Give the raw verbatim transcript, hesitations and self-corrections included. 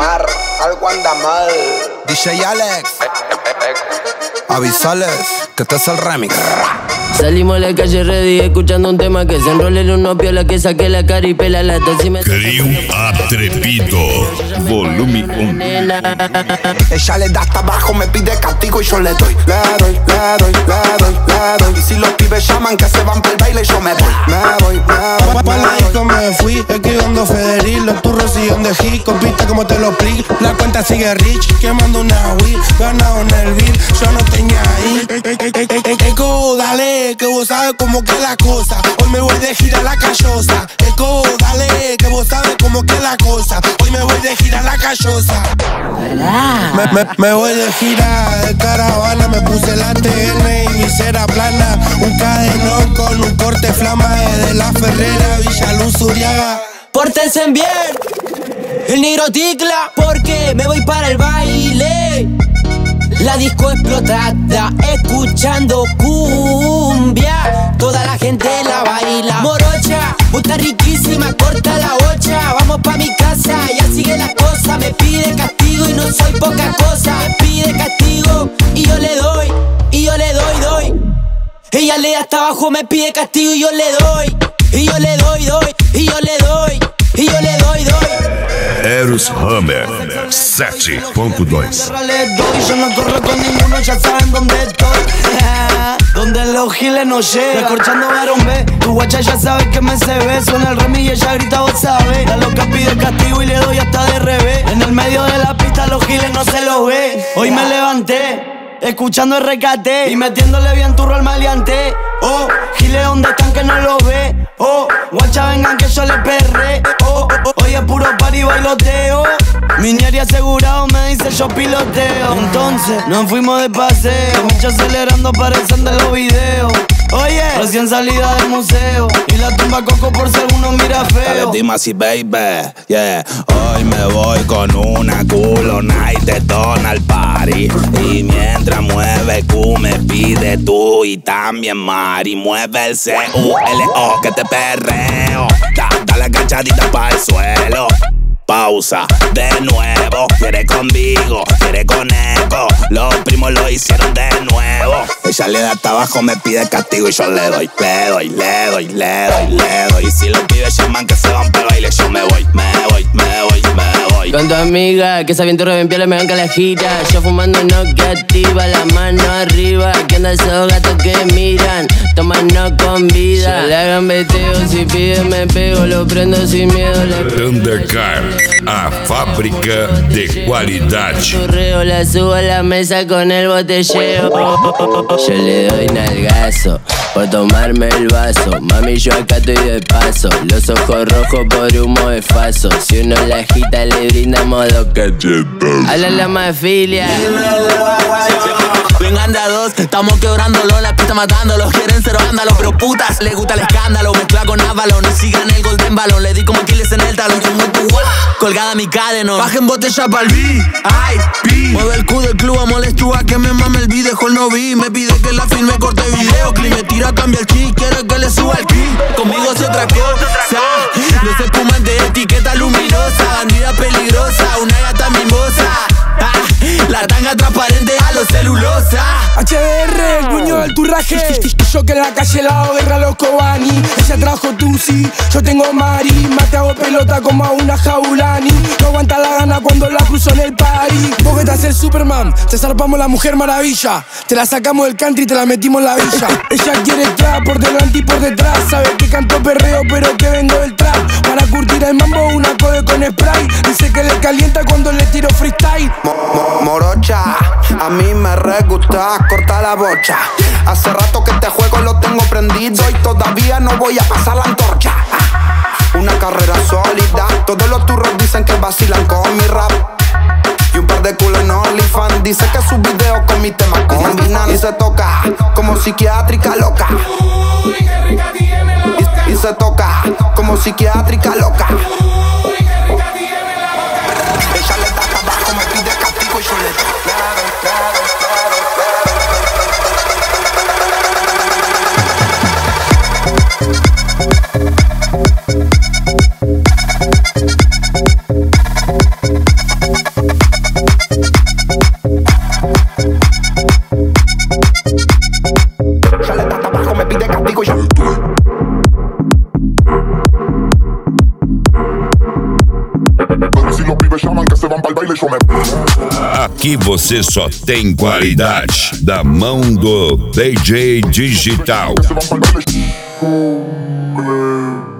Omar, algo anda mal. D J Alex, avisales que este es el remix. Salimos a la calle ready escuchando un tema que se enrola en unos piola que saque la cara y pela la tos y me... Creio Atrevido, volume uno. Ella le da hasta abajo, me pide castigo y yo le doy. Le doy, le doy, le doy, le doy. Y si los pibes llaman que se van para el baile, yo me voy. Me voy, me voy. Pa' la disco me fui, esquivando Federil. Los turros siguen de hit, compita como te lo explico. La cuenta sigue rich, quemando una Wii. Ganado en el beat, yo no tenía ahí. Eco, dale, que vos sabes cómo que la cosa. Hoy me voy de gira a la callosa. Eco, dale, que vos sabes cómo que la cosa. Hoy me voy de gira a la callosa. Me, me, me voy de gira de caravana. Me puse la T N y mi cera plana. Un cadenón con un corte flama desde la Ferrera, Villa Luz, Uriaga. Pórtense bien, el negro ticla, porque me voy para el baile. La disco explotada, escuchando cumbia. Toda la gente la baila. Morocha, vos estás riquísima, corta la bocha. Vamos pa' mi casa, ya sigue la cosa. Me pide castigo y no soy poca cosa. Me pide castigo y yo le doy, y yo le doy, doy. Ella le da hasta abajo, me pide castigo y yo le doy, y yo le doy, doy, y yo le doy, y yo le doy, doy. Eros Hammer sete ponto dois. Yo no corro con ninguno, ya saben dónde estoy. Donde los giles no llegan. Escorchando varón B, tu guacha ya sabe que me se ve. Suena el remix y ella grita, vos sabés. La loca pide castigo y le doy hasta de revés. En el medio de la pista los giles no se los ve. Hoy me levanté escuchando el recate y metiéndole bien turro al maleante. Oh, giles donde están que no lo ve. Oh, guacha vengan que yo le perré. Oh, oh, oh, hoy es puro party y bailoteo. Mi ñeri asegurado me dice yo piloteo. Entonces nos fuimos de paseo, mucho acelerando parecen de los videos. Oye, recién salida del museo y la tumba coco por si alguno mira feo. Dale Dimasi baby, yeah. Hoy me voy con una culona y te dona al party. Y mientras mueve Q me pide tú y también Mari. Mueve el C U L O que te perreo. Da, dale agachadita pa'l suelo. Pausa, de nuevo. Quiere conmigo, quiere con eco. Los primos lo hicieron de nuevo. Ella le da hasta abajo, me pide castigo y yo le doy, le doy, le doy, le doy, le doy. Y si los pibes llaman que se van para el baile, yo me voy, me voy, me voy, me voy. Con tu amiga, que sabiendo revenpiarle me banca la gira. Yo fumando no que activa, la mano arriba. Que anda esos gatos que miran, tomando con vida. Yo le hagan beteo, si piden me pego. Lo prendo sin miedo, le Thundercar, a fábrica de qualidade. Churreo, la subo a la mesa con el botelleo. Yo le doy nalgazo por tomarme el vaso. Mami, yo acá estoy de paso. Los ojos rojos por humo de faso. Si uno la agita le brinda modo cacheta. Habla la mafilia. Vengan de a dos, estamos quebrándolo, la pista matándolos. Quieren ser vándalos, pero putas, les gusta el escándalo. Mezcla con Avalon y sigan el Golden Balón. Le di como Aquiles en el talón, como tu colgada mi cadena. Bajen botella pa'l B, ay, P. Mueve el Q del club, a molestúa que me mame el beat. Dejó el no vi, me pide que la filme, corte video. Clip me tira, cambia el chi, quiere que le suba el ki. Conmigo se otra cosa, los espumantes de etiqueta luminosa. Bandida peligrosa, una gata mimosa. Ah, la tanga transparente a los celulosa. H D R, el puño del turraje. Yo que en la calle la hago guerra a los Cobani. Ella trajo Tusi, yo tengo Mari. Mate hago pelota como a una Jaulani. No aguanta la gana cuando la cruzo en el party. Vos que estás el Superman, te zarpamos la Mujer Maravilla. Te la sacamos del country y te la metimos en la villa. Ella quiere trap por delante y por detrás. Sabe que canto perreo pero que vengo del trap. Para curtir el mambo una code con spray. Dice que le calienta cuando le tiro freestyle. Mo, mo, morocha, a mí me re gusta cortar la bocha. Hace rato que este juego lo tengo prendido y todavía no voy a pasar la antorcha. Una carrera sólida, todos los turros dicen que vacilan con mi rap. Y un par de culos en OnlyFans dice que sus videos con mi tema combinan. Y se toca como psiquiátrica loca. Y, y se toca como psiquiátrica loca. Ella le da abajo, me pide castigo y yo le doy. Aqui você só tem qualidade da mão do D J Digital. Você vai pagar